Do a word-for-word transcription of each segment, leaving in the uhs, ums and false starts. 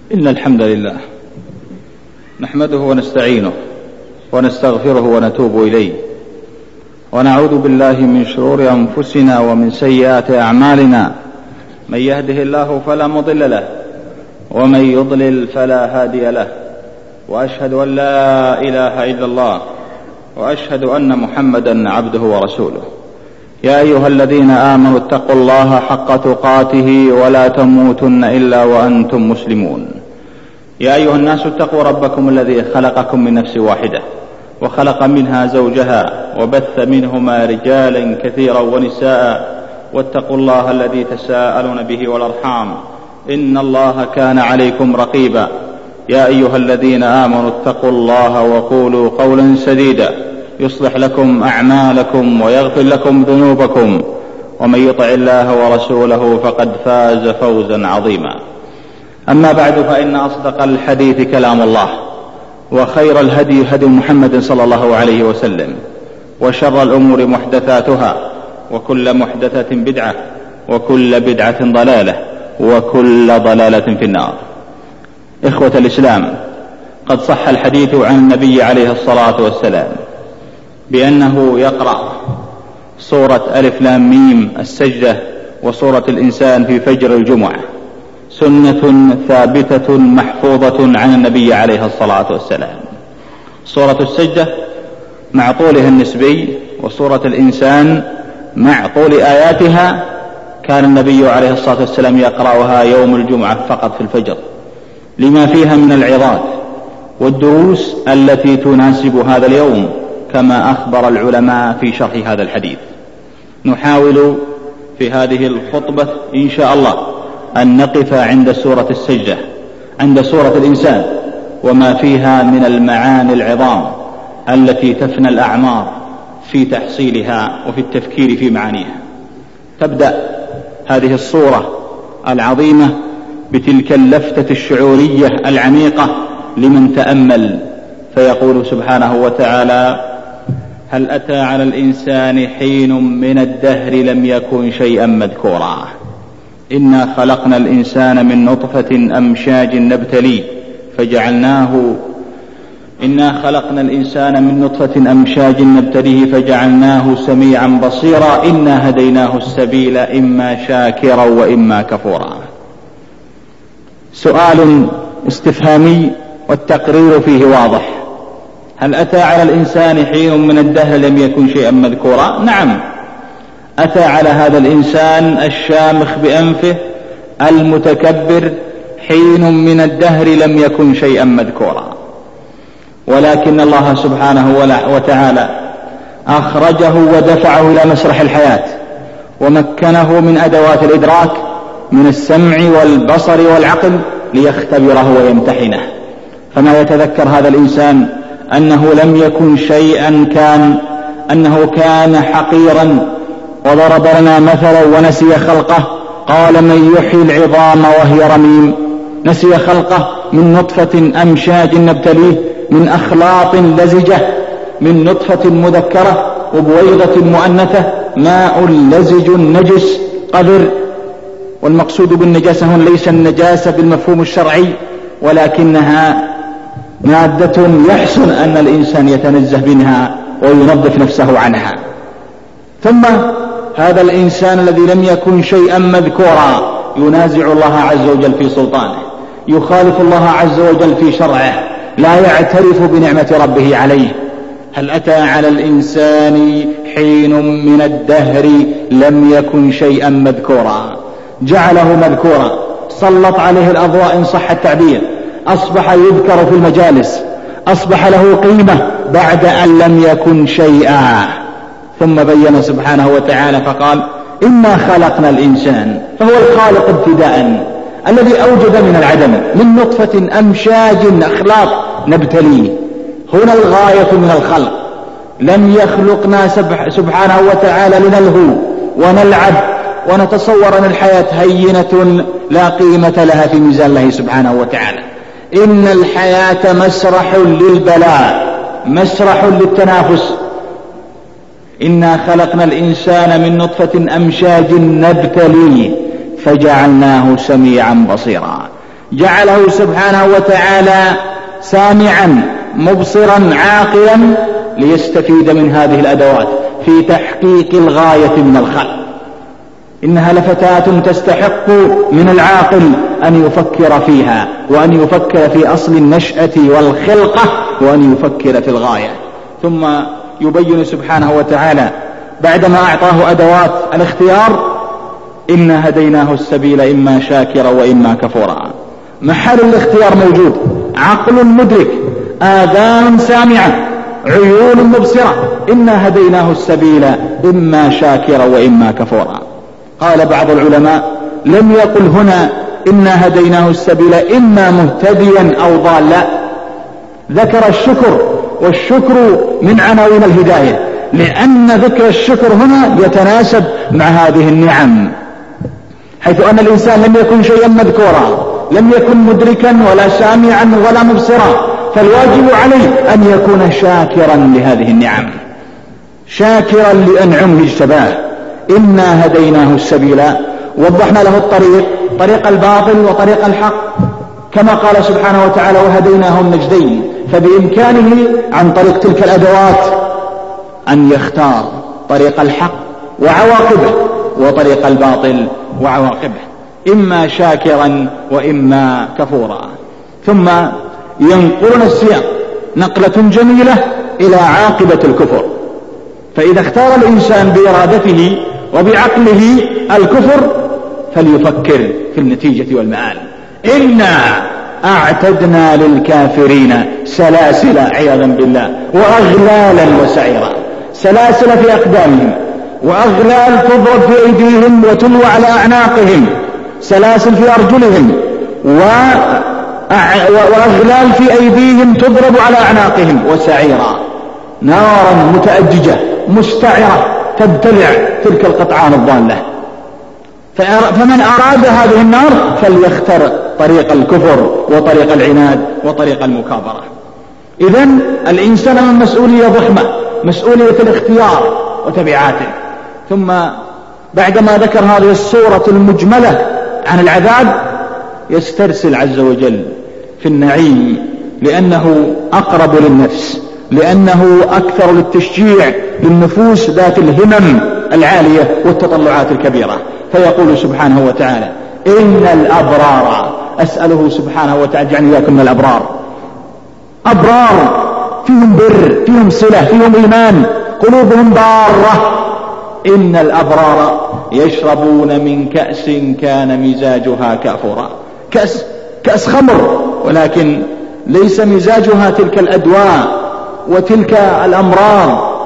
إن الحمد لله نحمده ونستعينه ونستغفره ونتوب إليه، ونعوذ بالله من شرور أنفسنا ومن سيئات أعمالنا. من يهده الله فلا مضل له، ومن يضلل فلا هادي له، وأشهد أن لا إله إلا الله، وأشهد أن محمدا عبده ورسوله. يا أيها الذين آمنوا اتقوا الله حق تقاته ولا تموتن إلا وأنتم مسلمون. يا أيها الناس اتقوا ربكم الذي خلقكم من نفس واحدة وخلق منها زوجها وبث منهما رجالا كثيرا ونساء، واتقوا الله الذي تساءلون به والأرحام إن الله كان عليكم رقيبا. يا أيها الذين آمنوا اتقوا الله وقولوا قولا سديدا يصلح لكم أعمالكم ويغفر لكم ذنوبكم، ومن يطع الله ورسوله فقد فاز فوزا عظيما. أما بعد، فإن أصدق الحديث كلام الله، وخير الهدي هدي محمد صلى الله عليه وسلم، وشر الأمور محدثاتها، وكل محدثة بدعة، وكل بدعة ضلالة، وكل ضلالة في النار. إخوة الإسلام، قد صح الحديث عن النبي عليه الصلاة والسلام بأنه يقرأ سورة ألف لام ميم السجدة وسورة الإنسان في فجر الجمعة، سنة ثابتة محفوظة عن النبي عليه الصلاة والسلام. سورة السجدة مع طولها النسبي، وسورة الإنسان مع طول آياتها كان النبي عليه الصلاة والسلام يقرأها يوم الجمعة فقط في الفجر، لما فيها من العظات والدروس التي تناسب هذا اليوم، كما أخبر العلماء في شرح هذا الحديث. نحاول في هذه الخطبة إن شاء الله أن نقف عند سورة السجدة، عند سورة الإنسان، وما فيها من المعاني العظام التي تفنى الأعمار في تحصيلها وفي التفكير في معانيها. تبدأ هذه الصورة العظيمة بتلك اللفتة الشعورية العميقة لمن تأمل، فيقول سبحانه وتعالى: هل أتى على الإنسان حين من الدهر لم يكن شيئا مذكورا. إنا خلقنا الإنسان من نطفة أمشاج نبتليه فجعلناه إنا خلقنا الإنسان من نطفة أمشاج نبتليه فجعلناه سميعا بصيرا إنا هديناه السبيل إما شاكرا وإما كفورا. سؤال استفهامي والتقرير فيه واضح: هل أتى على الإنسان حين من الدهر لم يكن شيئا مذكورا؟ نعم، أتى على هذا الإنسان الشامخ بأنفه المتكبر حين من الدهر لم يكن شيئا مذكورا، ولكن الله سبحانه وتعالى أخرجه ودفعه إلى مسرح الحياة، ومكنه من أدوات الإدراك من السمع والبصر والعقل ليختبره ويمتحنه. فما يتذكر هذا الإنسان أنه لم يكن شيئا كان، أنه كان حقيرا، وضرب لنا مثلا ونسي خلقه. قال: من يحيي العظام وهي رميم. نسي خلقه من نطفة أمشاج نبتليه، من أخلاط لزجة، من نطفة مذكرة وبويضة مؤنثة، ماء لزج نجس قذر. والمقصود بالنجاسة هنا ليس النجاسة بالمفهوم الشرعي، ولكنها مادة يحسن أن الإنسان يتنزه منها وينظف نفسه عنها. ثم هذا الإنسان الذي لم يكن شيئا مذكورا ينازع الله عز وجل في سلطانه، يخالف الله عز وجل في شرعه، لا يعترف بنعمة ربه عليه. هل أتى على الإنسان حين من الدهر لم يكن شيئا مذكورا، جعله مذكورا، سلط عليه الأضواء إن صح التعبير، أصبح يذكر في المجالس، أصبح له قيمة بعد أن لم يكن شيئا. ثم بين سبحانه وتعالى فقال: إنا خلقنا الإنسان، فهو الخالق ابتداء الذي أوجد من العدم، من نطفة أمشاج أخلاق نبتليه. هنا الغاية من الخلق، لم يخلقنا سبحانه وتعالى لنلهو ونلعب ونتصور أن الحياة هينة لا قيمة لها في ميزان الله سبحانه وتعالى. إن الحياة مسرح للبلاء، مسرح للتنافس. إنا خلقنا الإنسان من نطفة أمشاج نبتليه فجعلناه سميعا بصيرا. جعله سبحانه وتعالى سامعا مبصرا عاقلا ليستفيد من هذه الأدوات في تحقيق الغاية من الخلق. إنها لفتاة تستحق من العاقل أن يفكر فيها، وأن يفكر في أصل النشأة والخلقة، وأن يفكر في الغاية. ثم يبين سبحانه وتعالى بعدما أعطاه أدوات الاختيار: إنا هديناه السبيل إما شاكرا وإما كفورا. محل الاختيار موجود، عقل مدرك، آذان سامعة، عيون مبصرة. إنا هديناه السبيل إما شاكرا وإما كفورا. قال بعض العلماء: لم يقل هنا إنا هديناه السبيل إما مهتديا أو ضالا، ذكر الشكر، والشكر من عناوين الهداية، لأن ذكر الشكر هنا يتناسب مع هذه النعم، حيث أن الإنسان لم يكن شيئا مذكورا، لم يكن مدركا ولا سامعا ولا مبصرا، فالواجب عليه أن يكون شاكرا لهذه النعم، شاكرا لأنعمه اجتباه. إنا هديناه السبيل، وضحنا له الطريق، طريق الباطل وطريق الحق، كما قال سبحانه وتعالى: وهديناه النجدين. فبإمكانه عن طريق تلك الأدوات أن يختار طريق الحق وعواقبه، وطريق الباطل وعواقبه، إما شاكرا وإما كفورا. ثم ينقلنا السياق نقلة جميلة إلى عاقبة الكفر. فإذا اختار الإنسان بإرادته وبعقله الكفر فليفكر في النتيجة والمآل. إنا أعتدنا للكافرين سلاسل عياذا بالله وأغلالا وسعيرا. سلاسل في أقدامهم، وأغلال تضرب في أيديهم وتلوى على أعناقهم، سلاسل في أرجلهم وأغلال في أيديهم تضرب على أعناقهم، وسعيرا نارا متأججة مستعرة تبتلع تلك القطعان الضالة. فمن أراد هذه النار فليختر طريق الكفر وطريق العناد وطريق المكابرة. إذن الإنسان من مسؤولية ضخمة، مسؤولية الاختيار وتبعاته. ثم بعدما ذكر هذه الصورة المجملة عن العذاب يسترسل عز وجل في النعيم، لأنه أقرب للنفس، لأنه أكثر للتشجيع للنفوس ذات الهمم العالية والتطلعات الكبيرة. فيقول سبحانه وتعالى: إن الأبرار، أسأله سبحانه وتعالى جعلني إياكم من الأبرار، أبرار فيهم بر، فيهم صلة، فيهم إيمان، قلوبهم بارة. إن الأبرار يشربون من كأس كان مزاجها كافورا. كأس, كأس خمر، ولكن ليس مزاجها تلك الأدواء وتلك الأمراض،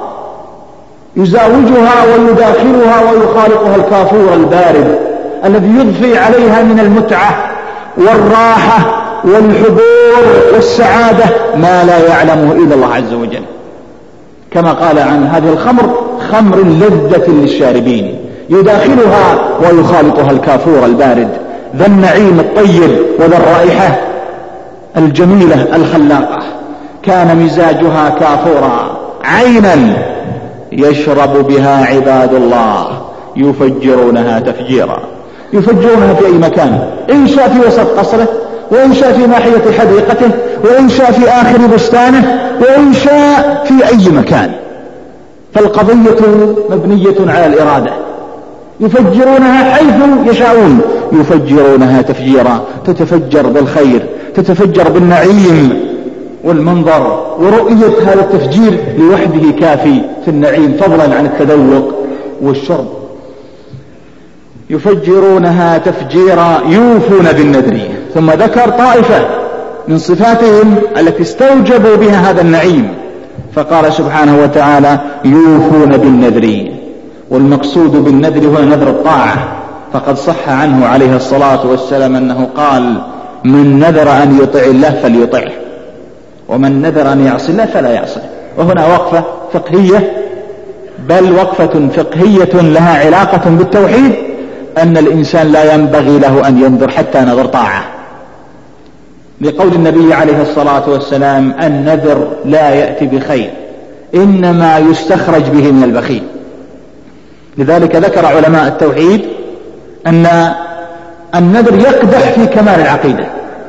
يزاوجها ويداخلها ويخالطها الكافور البارد الذي يضفي عليها من المتعة والراحة والحضور والسعادة ما لا يعلمه إلا الله عز وجل. كما قال عن هذه الخمر: خمر لذة للشاربين، يداخلها ويخالطها الكافور البارد ذا النعيم الطيب وذا الرائحة الجميلة الخلاقة. كان مزاجها كافورا، عينا يشرب بها عباد الله يفجرونها تفجيرا. يفجرونها في أي مكان، إن شاء في وسط قصره، وإن شاء في ناحية حديقته، وإن شاء في آخر بستانه، وإن شاء في أي مكان. فالقضية مبنية على الإرادة. يفجرونها حيث يشاءون، يفجرونها تفجيرا، تتفجر بالخير، تتفجر بالنعيم والمنظر، ورؤية هذا التفجير لوحده كافي في النعيم فضلا عن التذوق والشرب. يفجرونها تفجيرا يوفون بالنذر. ثم ذكر طائفة من صفاتهم التي استوجبوا بها هذا النعيم، فقال سبحانه وتعالى: يوفون بالنذر. والمقصود بالنذر هو نذر الطاعة، فقد صح عنه عليه الصلاة والسلام أنه قال: من نذر أن يطع الله فليطعه، ومن نذر أن يعصي الله فلا يعصي. وهنا وقفة فقهية، بل وقفة فقهية لها علاقة بالتوحيد، أن الإنسان لا ينبغي له أن ينذر حتى نذر طاعة، لقول النبي عليه الصلاة والسلام: النذر لا يأتي بخير، إنما يستخرج به من البخيل. لذلك ذكر علماء التوحيد أن النذر يقدح في كمال العقيدة،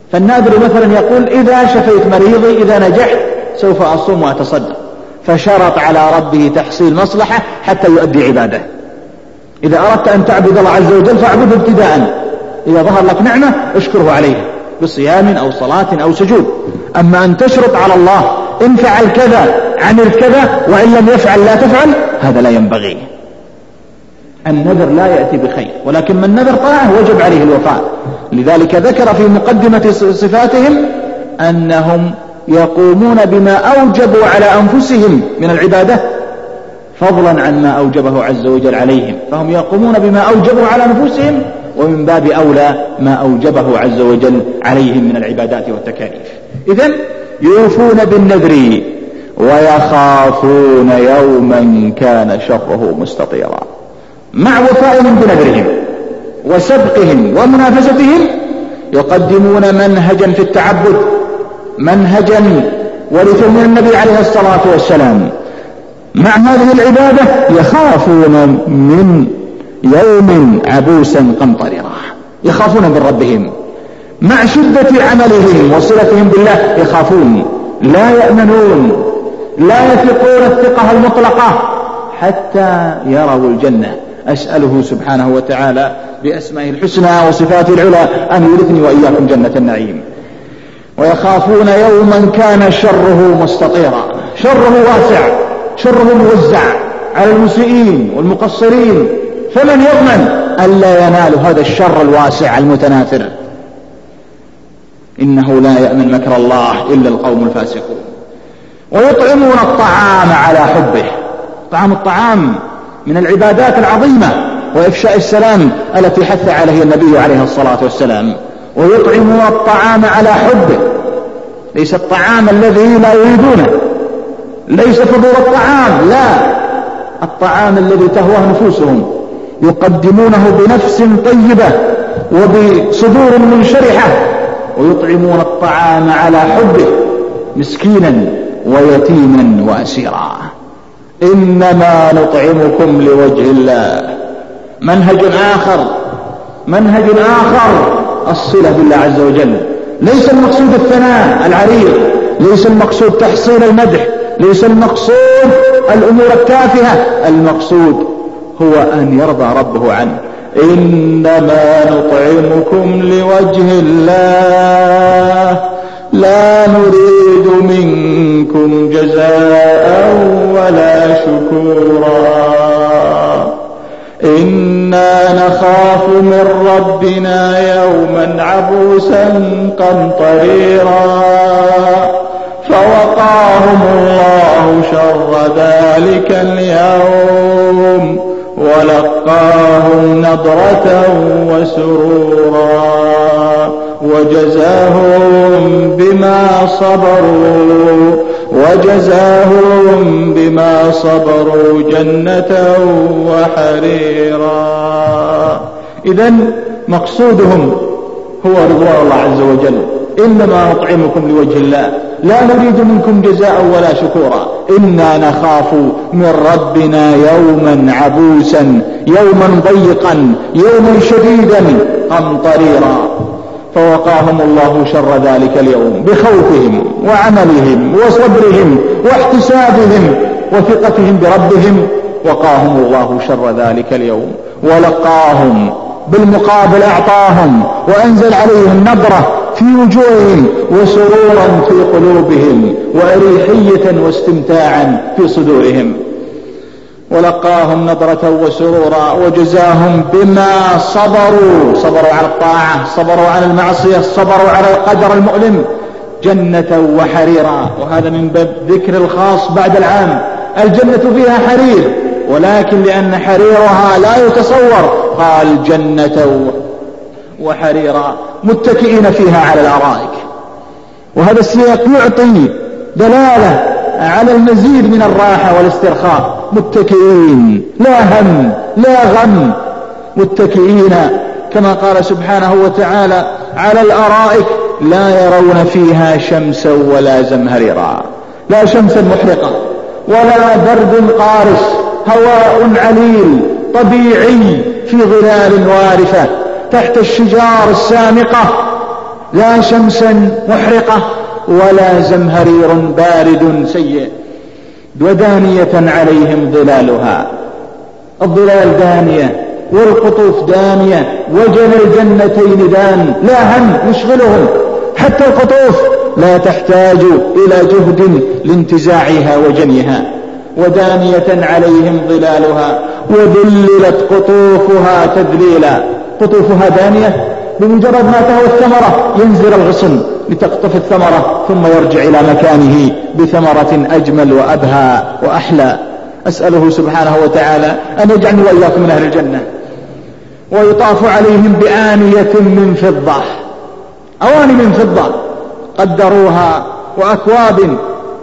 فالناذر مثلا يقول إذا شفيت مريضي، إذا نجحت سوف أصوم وأتصدق، فشرط على ربه تحصيل مصلحة حتى يؤدي عباده. إذا أردت أن تعبد الله عز وجل فاعبده ابتداء، إذا ظهر لك نعمة اشكره عليها بصيام أو صلاة أو سجود. أما أن تشرط على الله إن فعل كذا عمل كذا وإن لم يفعل لا تفعل، هذا لا ينبغي. النذر لا يأتي بخير، ولكن من نذر طاعة وجب عليه الوفاء. لذلك ذكر في مقدمة صفاتهم أنهم يقومون بما أوجبوا على أنفسهم من العبادة فضلا عن ما أوجبه عز وجل عليهم، فهم يقومون بما أوجبوا على أنفسهم ومن باب أولى ما أوجبه عز وجل عليهم من العبادات والتكاليف. إذن يوفون بالنذر ويخافون يوما كان شره مستطيرا. مع وفائهم بنذرهم وسبقهم ومنافستهم يقدمون منهجا في التعبد، منهجا ورثوا من النبي عليه الصلاة والسلام. مع هذه العبادة يخافون من يوم عبوسا قمطريرا، يخافون من ربهم. مع شدة عملهم وصلتهم بالله يخافون، لا يأمنون، لا يثقون الثقة المطلقة حتى يروا الجنة. أسأله سبحانه وتعالى بأسمائه الحسنى وصفاته العلى أن يورثني وإياكم جنة النعيم. ويخافون يوما كان شره مستطيرا، شره واسع، شره موزع على المسيئين والمقصرين، فمن يضمن ألا ينال هذا الشر الواسع المتناثر؟ إنه لا يأمن مكر الله إلا القوم الفاسقون. ويطعمون الطعام على حبه، طعام الطعام من العبادات العظيمة وإفشاء السلام التي حث عليه النبي عليه الصلاة والسلام. ويطعمون الطعام على حبه، ليس الطعام الذي لا يريدونه، ليس فضول الطعام، لا، الطعام الذي تهواه نفوسهم يقدمونه بنفس طيبة وبصدور منشرحة. ويطعمون الطعام على حبه مسكينا ويتيما وأسيرا. إنما نطعمكم لوجه الله. منهج آخر، منهج آخر الصلة بالله عز وجل. ليس المقصود الثناء العريض، ليس المقصود تحصيل المدح، ليس المقصود الأمور التافهة، المقصود هو أن يرضى ربه عنه. إنما نطعمكم لوجه الله لا نريد منكم جزاء ولا شكورا إنا نخاف من ربنا يوما عبوسا قمطريرا فوقاهم الله شر ذلك اليوم ولقاهم نضرة وسرورا وجزاهم بما صبروا وجزاهم بما صبروا جنة وحريرا. إذن مقصودهم هو رضوان الله عز وجل. إنما نطعمكم لوجه الله لا نريد منكم جزاء ولا شكورا إنا نخاف من ربنا يوما عبوسا يوما ضيقا يوما شديدا قمطريرا فوقاهم الله شر ذلك اليوم بخوفهم وعملهم وصبرهم واحتسابهم وثقتهم بربهم. وقاهم الله شر ذلك اليوم ولقاهم بالمقابل أعطاهم وأنزل عليهم نضرة في وجوههم وسرورا في قلوبهم وأريحية واستمتاعا في صدورهم. ولقاهم نضرة وسرورا وجزاهم بما صبروا، صبروا على الطاعة، صبروا على المعصية، صبروا على القدر المؤلم جنة وحريرا. وهذا من باب ذكر الخاص بعد العام. الجنة فيها حرير ولكن لأن حريرها لا يتصور قال جنة وحريرا متكئين فيها على الأرائك. وهذا السياق يعطي دلالة على المزيد من الراحة والاسترخاء. متكئين لا هم لا غم، متكئين كما قال سبحانه وتعالى على الأرائك لا يرون فيها شمسا ولا زمهريرا، لا شمسا محرقة ولا برد قارس، هواء عليل طبيعي في ظلال وارفة تحت الشجار السامقة لا شمسا محرقة ولا زمهرير بارد سيء، ودانية عليهم ظلالها، الظلال دانية والقطوف دانية، وجن الجنتين دان، لا هم يشغلهم، حتى القطوف لا تحتاج إلى جهد لانتزاعها وجنيها. ودانية عليهم ظلالها وذللت قطوفها تذليلا. قطوفها دانية، بمجرد ما تهوى الثمرة ينزل الغصن لتقطف الثمرة ثم يرجع إلى مكانه بثمرة أجمل وأبهى وأحلى. أسأله سبحانه وتعالى أن يجعلني وإياكم من أهل الجنة. ويطاف عليهم بآنية من فضة، أواني من فضة قدروها، وأكواب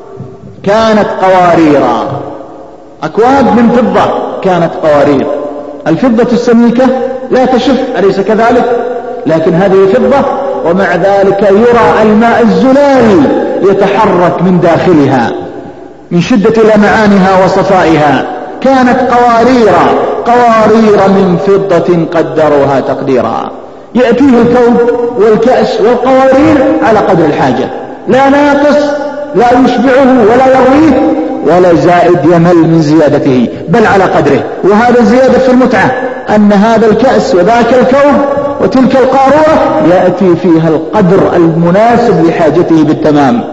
كانت قواريرا، أكواب من فضة كانت قوارير. الفضة السميكة لا تشف، أليس كذلك؟ لكن هذه فضة ومع ذلك يرى الماء الزلال يتحرك من داخلها من شدة لمعانها وصفائها. كانت قواريرا، قوارير من فضة قدروها تقديرا. يأتيه الكوب والكأس والقوارير على قدر الحاجة، لا ناقص، لا يشبعه ولا يرويه، ولا زائد يمل من زيادته، بل على قدره. وهذا زيادة في المتعة، أن هذا الكأس وذاك الكوب وتلك القارورة يأتي فيها القدر المناسب لحاجته بالتمام.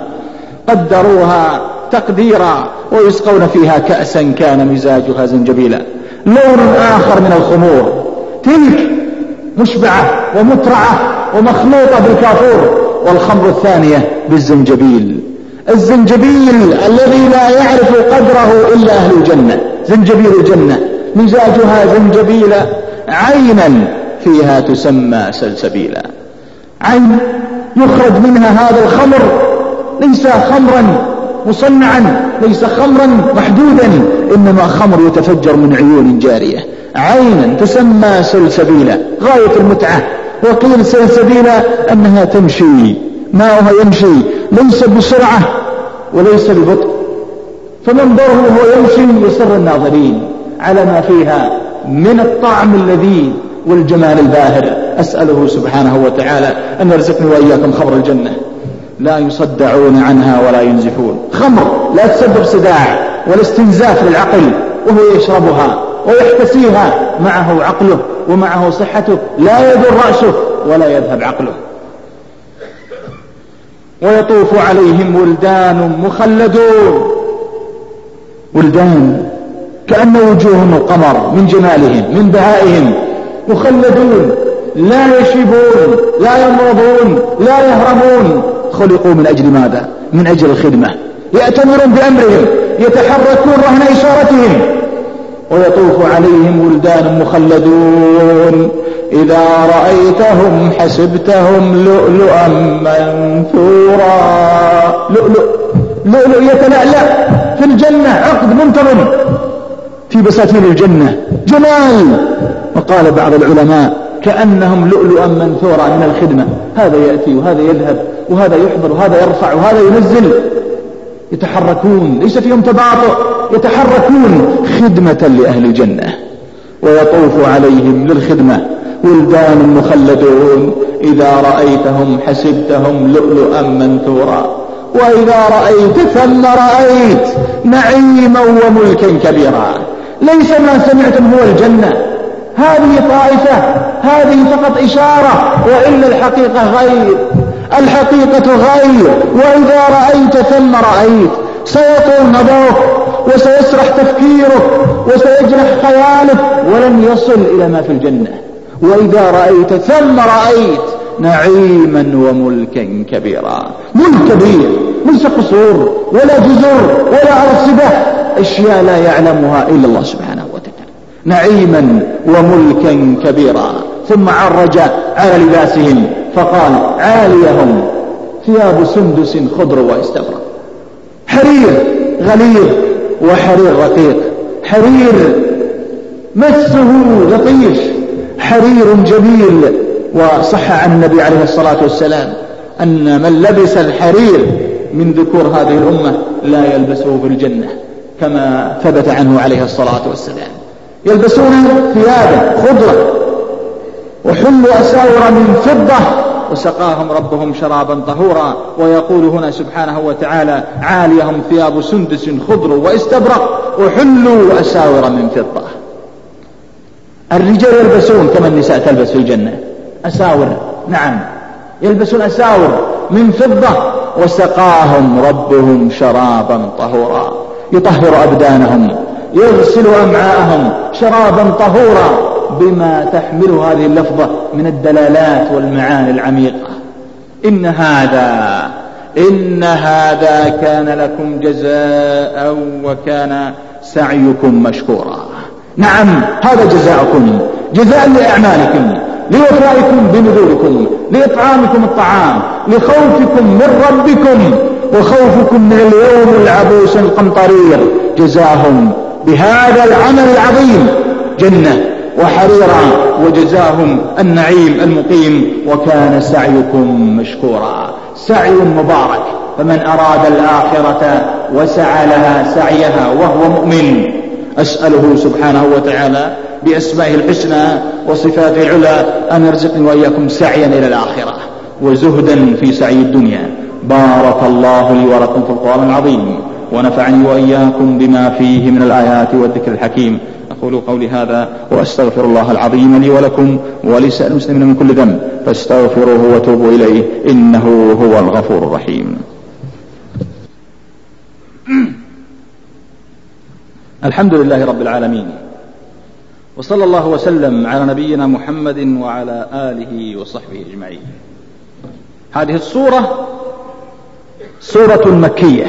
قدروها تقديرا، ويسقون فيها كأسا كان مزاجها زنجبيلا. لون آخر من الخمور، تلك مشبعة ومترعة ومخلوطة بالكافور، والخمر الثانية بالزنجبيل. الزنجبيل الذي لا يعرف قدره إلا أهل الجنة، زنجبيل الجنة مزاجها زنجبيلا، عينا فيها تسمى سلسبيلا. عين يخرج منها هذا الخمر، ليس خمرا مصنعا، ليس خمرا محدودا، إنما خمر يتفجر من عيون جارية. عينا تسمى سلسبيلا، غاية المتعة. وقيل سلسبيلا أنها تمشي، ماؤها يمشي ليس بسرعة وليس ببطء، فمنظره وهو يمشي يسر الناظرين على ما فيها من الطعم اللذيذ والجمال الباهر. أسأله سبحانه وتعالى أن يرزقني وإياكم خمر الجنة، لا يصدعون عنها ولا ينزفون. خمر لا تسبب صداع ولا استنزاف للعقل، وهو يشربها ويحتسيها، معه عقله ومعه صحته، لا يضر رأسه ولا يذهب عقله. ويطوف عليهم ولدان مخلدون، ولدان كأن وجوههم القمر من جمالهم من بهائهم، مخلدون لا يشيبون لا يمرضون لا يهرمون. خلقوا من أجل ماذا؟ من أجل الخدمة، يأتمرون بأمرهم، يتحركون رهن إشارتهم. ويطوف عليهم ولدان مخلدون إذا رأيتهم حسبتهم لؤلؤا منثورا. لؤلؤ لؤلؤ يتلألأ في الجنة، عقد منتظم في بساتين الجنة، جمال. وقال بعض العلماء كأنهم لؤلؤا منثورا من الخدمة، هذا يأتي وهذا يذهب وهذا يحضر وهذا يرفع وهذا ينزل، يتحركون ليس فيهم تباطؤ، يتحركون خدمة لأهل الجنة. ويطوف عليهم للخدمة ولدان مخلدون إذا رأيتهم حسبتهم لؤلؤا منثورا وإذا رأيت ثم رأيت نعيما وملكا كبيرا. ليس ما سمعتم هو الجنة، هذه طائفة، هذه فقط إشارة، وإلا الحقيقة غير، الحقيقة غير. وإذا رأيت ثم رأيت، سيطول نظرك وسيسرح تفكيرك وسيجرح خيالك ولن يصل إلى ما في الجنة. وإذا رأيت ثم رأيت نعيما وملكا كبيرا. ملك كبير، ليس قصور ولا جزر ولا أرصبة، أشياء لا يعلمها إلا الله سبحانه وتعالى. نعيما وملكا كبيرا. ثم عرج على لباسهم فقال عاليهم ثياب سندس خضر واستبرق، حرير غليظ وحرير رقيق، حرير مسه لطيف، حرير جميل. وصح عن النبي عليه الصلاة والسلام أن من لبس الحرير من ذكور هذه الأمة لا يلبسه في الجنة، كما ثبت عنه عليه الصلاة والسلام. يلبسون ثيابا خضرا وحلوا أساور من فضة وسقاهم ربهم شرابا طهورا. ويقول هنا سبحانه وتعالى عاليهم ثياب سندس خضر واستبرق وحلوا أساور من فضة. الرجال يلبسون كما النساء تلبس في الجنة أساور، نعم يلبسون أساور من فضة. وسقاهم ربهم شرابا طهورا، يطهر أبدانهم يغسل أمعاءهم شرابا طهورا، بما تحمل هذه اللفظة من الدلالات والمعاني العميقة. إن هذا إن هذا كان لكم جزاء وكان سعيكم مشكورا. نعم هذا جزاءكم، جزاء لأعمالكم، لوفائكم بنذوركم، لإطعامكم الطعام، لخوفكم من ربكم وخوفكم من اليوم العبوس القمطرير. جزاهم بهذا العمل العظيم جنة وحريرا، وجزاهم النعيم المقيم. وكان سعيكم مشكورا، سعي مبارك. فمن أراد الآخرة وسعى لها سعيها وهو مؤمن، أسأله سبحانه وتعالى بأسمائه الحسنى وصفاته العلى أن يرزقني وإياكم سعيا إلى الآخرة وزهدا في سعي الدنيا. بارك الله لي ولكم في القرآن العظيم، ونفعني وإياكم بما فيه من الآيات والذكر الحكيم. أقول قولي هذا وأستغفر الله العظيم لي ولكم ولسائر المسلمين من كل ذنب، فاستغفروه وتوبوا إليه إنه هو الغفور الرحيم. الحمد لله رب العالمين، وصلى الله وسلم على نبينا محمد وعلى آله وصحبه أجمعين. هذه السورة سورة مكية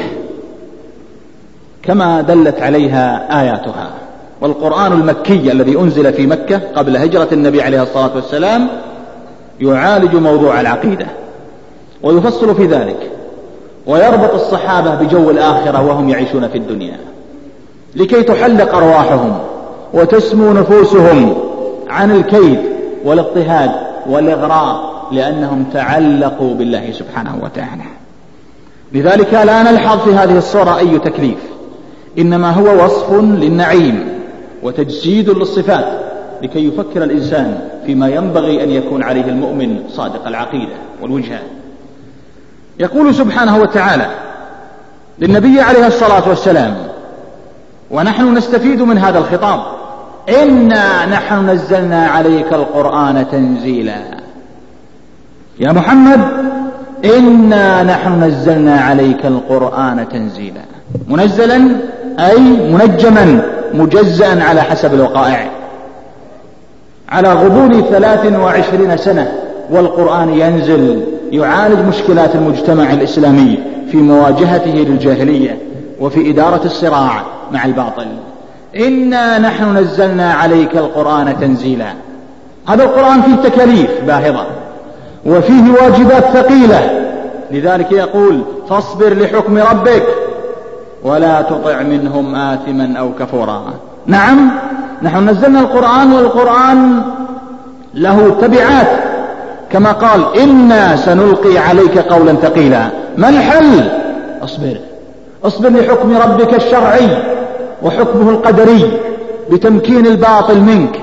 كما دلت عليها آياتها، والقرآن المكي الذي أنزل في مكة قبل هجرة النبي عليه الصلاة والسلام يعالج موضوع العقيدة ويفصل في ذلك، ويربط الصحابة بجو الآخرة وهم يعيشون في الدنيا، لكي تحلق أرواحهم وتسمو نفوسهم عن الكيد والاضطهاد والإغراء، لأنهم تعلقوا بالله سبحانه وتعالى. لذلك لا نلحظ في هذه الصورة أي تكليف، إنما هو وصف للنعيم وتجسيد للصفات، لكي يفكر الإنسان فيما ينبغي أن يكون عليه المؤمن صادق العقيدة والوجهة. يقول سبحانه وتعالى للنبي عليه الصلاة والسلام، ونحن نستفيد من هذا الخطاب: إنا نحن نزلنا عليك القرآن تنزيلا. يا محمد إنا نحن نزلنا عليك القرآن تنزيلا. منزلا أي منجما مجزأ على حسب الوقائع، على غضون ثلاث وعشرين سنة والقرآن ينزل يعالج مشكلات المجتمع الإسلامي في مواجهته للجاهلية وفي إدارة الصراع مع الباطل. إنا نحن نزلنا عليك القرآن تنزيلا. هذا القرآن فيه تكاليف باهظة وفيه واجبات ثقيلة، لذلك يقول: فاصبر لحكم ربك ولا تطع منهم آثما أو كفورا. نعم نحن نزلنا القرآن، والقرآن له تبعات، كما قال: إنا سنلقي عليك قولا ثقيلا. ما الحل؟ اصبر اصبر لحكم ربك الشرعي وحكمه القدري بتمكين الباطل منك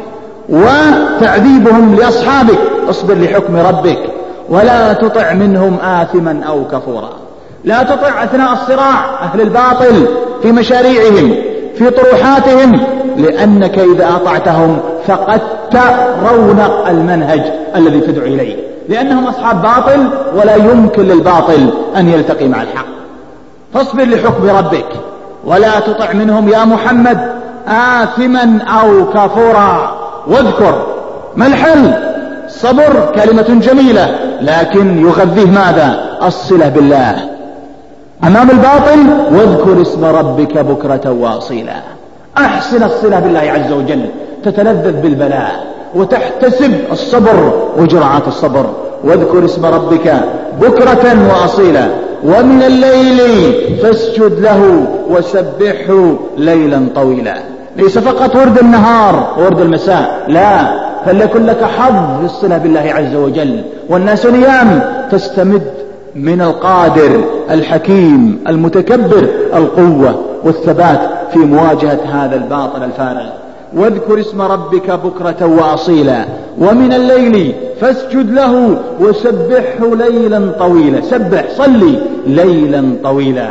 وتعذيبهم لأصحابك. اصبر لحكم ربك ولا تطع منهم آثما أو كفورا. لا تطع أثناء الصراع أهل الباطل في مشاريعهم في طروحاتهم، لأنك إذا أطعتهم فقدت رونق المنهج الذي تدعو إليه، لأنهم أصحاب باطل ولا يمكن للباطل أن يلتقي مع الحق. فاصبر لحكم ربك ولا تطع منهم يا محمد آثما أو كفورا. واذكر ما الحل؟ صبر كلمة جميلة، لكن يغذيه ماذا؟ الصلة بالله أمام الباطل. واذكر اسم ربك بكرة واصيلا. أحسن الصلة بالله عز وجل، تتلذذ بالبلاء وتحتسب الصبر وجرعات الصبر. واذكر اسم ربك بكرة وأصيلا ومن الليل فاسجد له وسبحه ليلا طويلا. ليس فقط ورد النهار وورد المساء، لا، فليكن لك حظ في الصلة بالله عز وجل. والناس نيام، تستمد من القادر الحكيم المتكبر القوة والثبات في مواجهة هذا الباطل الفارغ. واذكر اسم ربك بكرة وأصيلا ومن الليل فاسجد له وسبحه ليلا طويلا. سبح صلي ليلا طويلا.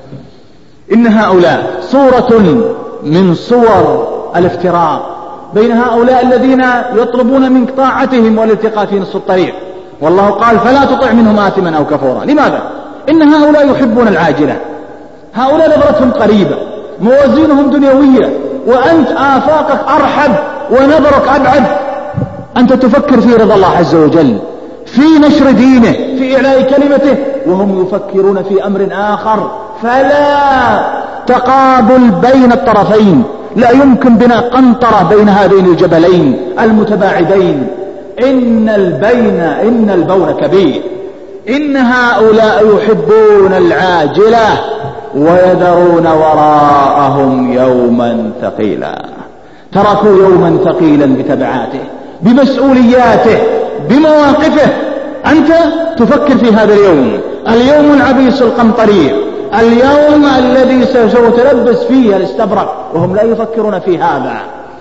إن هؤلاء صورة من صور الافتراق بين هؤلاء الذين يطلبون من طاعتهم والالتقاء في نصف الطريق، والله قال فلا تطع منهم آثما أو كفورا. لماذا؟ إن هؤلاء يحبون العاجلة، هؤلاء نظرتهم قريبة، موازينهم دنيوية، وأنت آفاقك أرحب ونظرك أبعد. أنت تفكر في رضا الله عز وجل، في نشر دينه، في إعلاء كلمته، وهم يفكرون في أمر آخر. فلا تقابل بين الطرفين، لا يمكن بنا قنطرة بين هذين الجبلين المتباعدين. إن البين إن البون كبير. إن هؤلاء يحبون العاجلة ويذرون وراءهم يوما ثقيلا. تركوا يوما ثقيلا بتبعاته، بمسؤولياته، بمواقفه. أنت تفكر في هذا اليوم، اليوم العبيس القمطرير، اليوم الذي سوف تلبس فيه الاستبرق، وهم لا يفكرون في هذا.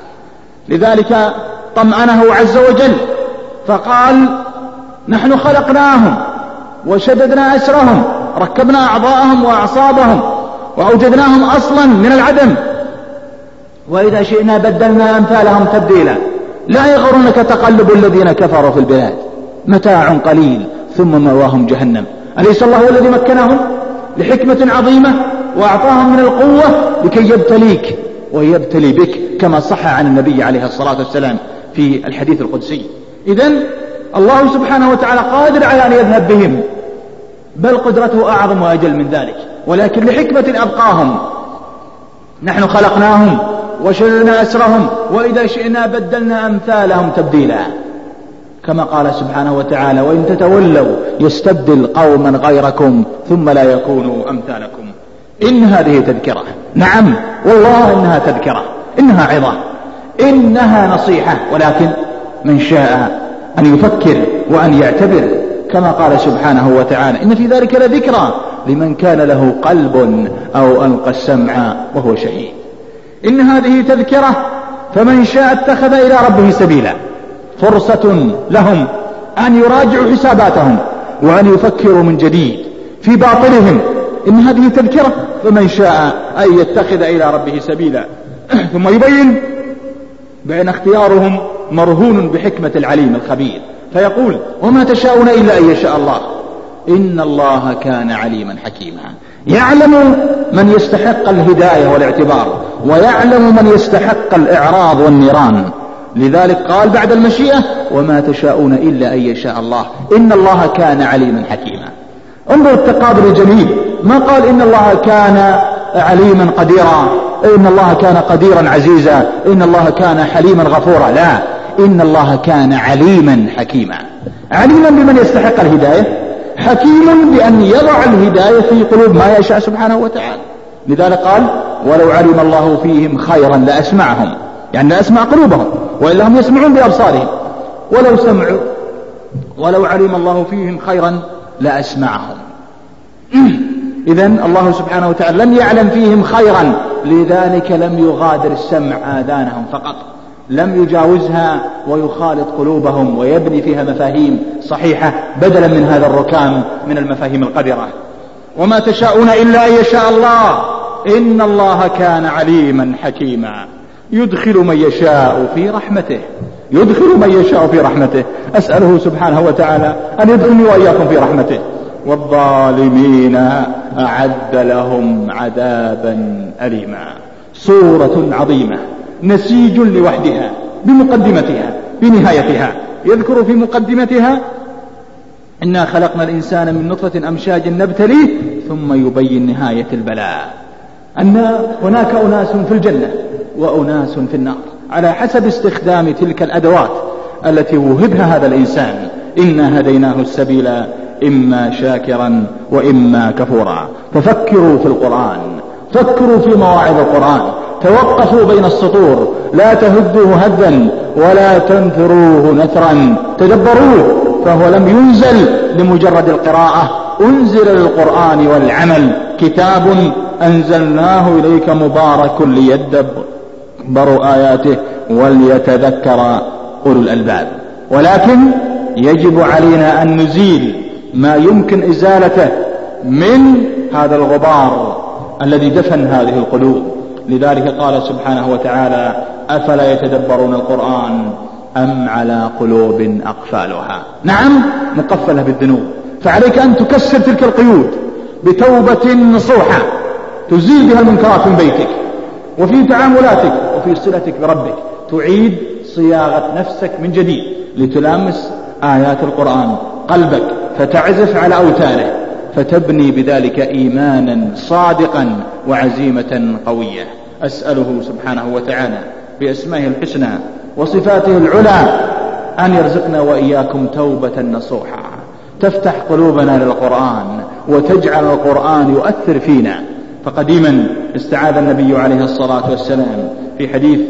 لذلك طمأنه عز وجل فقال نحن خلقناهم وشددنا أسرهم، ركبنا أعضاءهم وأعصابهم وأوجدناهم أصلا من العدم، وإذا شئنا بدلنا أمثالهم تبديلا. لا يغرنك تقلب الذين كفروا في البلاد، متاع قليل ثم مأواهم جهنم. أليس الله هو الذي مكنهم لحكمة عظيمة وأعطاهم من القوة لكي يبتليك ويبتلي بك، كما صح عن النبي عليه الصلاة والسلام في الحديث القدسي. إذن الله سبحانه وتعالى قادر على أن يذهب بهم، بل قدرته أعظم وأجل من ذلك، ولكن لحكمة أبقاهم. نحن خلقناهم وشددنا أسرهم وإذا شئنا بدلنا أمثالهم تبديلا، كما قال سبحانه وتعالى وإن تتولوا يستبدل قوما غيركم ثم لا يكونوا أمثالكم. إن هذه تذكرة، نعم والله إنها تذكرة، إنها عظة، إنها نصيحة، ولكن من شاء أن يفكر وأن يعتبر، كما قال سبحانه وتعالى إن في ذلك لذكرى لمن كان له قلب أو ألقى السمع وهو شهيد. إن هذه تذكرة، فمن شاء اتخذ إلى ربه سبيلا. فرصة لهم أن يراجعوا حساباتهم وأن يفكروا من جديد في باطلهم. إن هذه تذكرة، فمن شاء أن يتخذ إلى ربه سبيلا. ثم يبين بأن اختيارهم مرهون بحكمة العليم الخبير، فيقول وما تشاءون إلا أن يشاء الله إن الله كان عليما حكيما. يعلم من يستحق الهداية والاعتبار، ويعلم من يستحق الإعراض والنيران. لذلك قال بعد المشيئة وما تشاءون إلا أن يشاء الله إن الله كان عليما حكيما. انظر التقابل الجميل، ما قال إن الله كان عليما قديرا، إن الله كان قديرا عزيزا، إن الله كان حليما غفورا، لا، إن الله كان عليما حكيما. عليما بمن يستحق الهداية، حكيم بأن يضع الهداية في قلوب ما يشاء سبحانه وتعالى. لذلك قال ولو علم الله فيهم خيرا لأسمعهم، يعني لأسمع قلوبهم، وإلا هم يسمعون بأبصارهم. ولو سمعوا ولو علم الله فيهم خيرا لأسمعهم. إذن الله سبحانه وتعالى لم يعلم فيهم خيرا، لذلك لم يغادر السمع آذانهم فقط، لم يجاوزها ويخالط قلوبهم ويبني فيها مفاهيم صحيحة بدلا من هذا الركام من المفاهيم القذرة. وما تشاءون إلا أن يشاء الله إن الله كان عليما حكيما. يدخل من يشاء في رحمته، يدخل من يشاء في رحمته. أسأله سبحانه وتعالى أن يدخلني وإياكم في رحمته. والظالمين أعد لهم عذابا أليما. سورة عظيمة، نسيج لوحدها بمقدمتها بنهايتها. يذكر في مقدمتها إنا خلقنا الإنسان من نطفة أمشاج نبتليه ثم يبين نهاية البلاء، أن هناك أناس في الجنة وأناس في النار على حسب استخدام تلك الأدوات التي وهبها هذا الإنسان. إنا هديناه السبيل إما شاكرا وإما كفورا. ففكروا في القرآن، فكروا في مواعظ القرآن، توقفوا بين السطور، لا تهدوه هدا ولا تنثروه نثرا، تدبروه، فهو لم ينزل لمجرد القراءة، أنزل للقرآن والعمل. كتاب أنزلناه إليك مبارك ليدبروا آياته وليتذكر أولو الألباب. ولكن يجب علينا أن نزيل ما يمكن إزالته من هذا الغبار الذي دفن هذه القلوب. لذلك قال سبحانه وتعالى: أفلا يتدبرون القرآن أم على قلوب أقفالها. نعم، مقفلة بالذنوب، فعليك أن تكسر تلك القيود بتوبة نصوحة تزيل بها المنكرات من بيتك وفي تعاملاتك وفي صلتك بربك، تعيد صياغة نفسك من جديد لتلامس آيات القرآن قلبك فتعزف على أوتاره، فتبني بذلك إيمانا صادقا وعزيمة قوية. أسأله سبحانه وتعالى بأسمائه الحسنى وصفاته العلى أن يرزقنا وإياكم توبة نصوحة تفتح قلوبنا للقرآن وتجعل القرآن يؤثر فينا. فقديما استعاذ النبي عليه الصلاة والسلام في حديث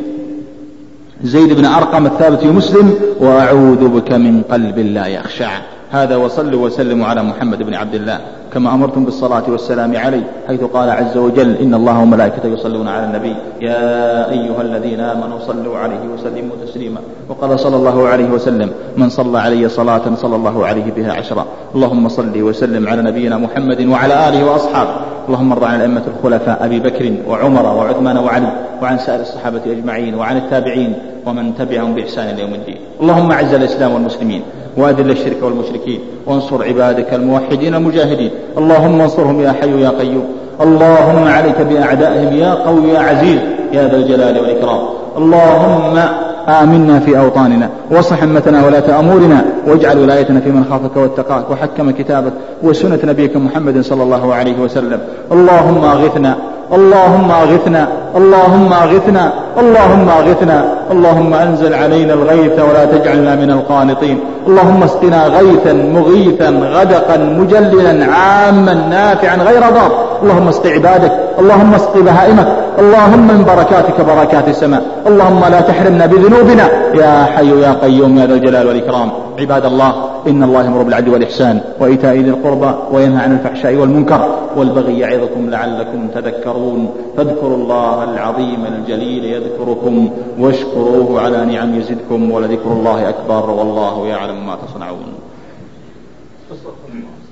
زيد بن أرقم الثابت في مسلم: وأعوذ بك من قلب لا يخشع. هذا وصلوا وسلموا على محمد بن عبد الله كما أمرتم بالصلاة والسلام عليه، حيث قال عز وجل: إن الله وملائكته يصلون على النبي يا أيها الذين آمنوا صلوا عليه وسلموا تسليما. وقال صلى الله عليه وسلم: من صلى علي صلاة صلى الله عليه بها عشرا. اللهم صل وسلم على نبينا محمد وعلى آله وأصحابه. اللهم ارض عن الأئمة الخلفاء أبي بكر وعمر وعثمان وعلي وعن سائر الصحابة أجمعين وعن التابعين ومن تبعهم بإحسان إلى يوم الدين. اللهم أعز الإسلام والمسلمين وأذل الشرك والمشركين وانصر عبادك الموحدين المجاهدين. اللهم انصرهم يا حي يا قيوم. اللهم عليك بأعدائهم يا قوي يا عزيز يا ذا الجلال والإكرام. اللهم آمنا في أوطاننا واصلح همتنا ولاة أمورنا واجعل ولايتنا في من خافك واتقاك وحكم كتابك وسنة نبيك محمد صلى الله عليه وسلم. اللهم أغثنا اللهم أغثنا اللهم أغثنا اللهم أغثنا اللهم أنزل علينا الغيث ولا تجعلنا من القانطين. اللهم اسقنا غيثا مغيثا غدقا مجللا عاما نافعا غير ضار. اللهم اسق عبادك، اللهم اسق بهائمك، اللهم من بركاتك بركات السماء. اللهم لا تحرمنا بذنوبنا يا حي يا قيوم يا ذا الجلال والإكرام. عباد الله، إن الله يأمر بالعدل والإحسان وإيتاء ذي القربى وينهى عن الفحشاء والمنكر والبغي يعظكم لعلكم تذكرون. فاذكروا الله العظيم الجليل يذكركم واشكروه على نعم يزدكم ولذكر الله أكبر والله يعلم ما تصنعون.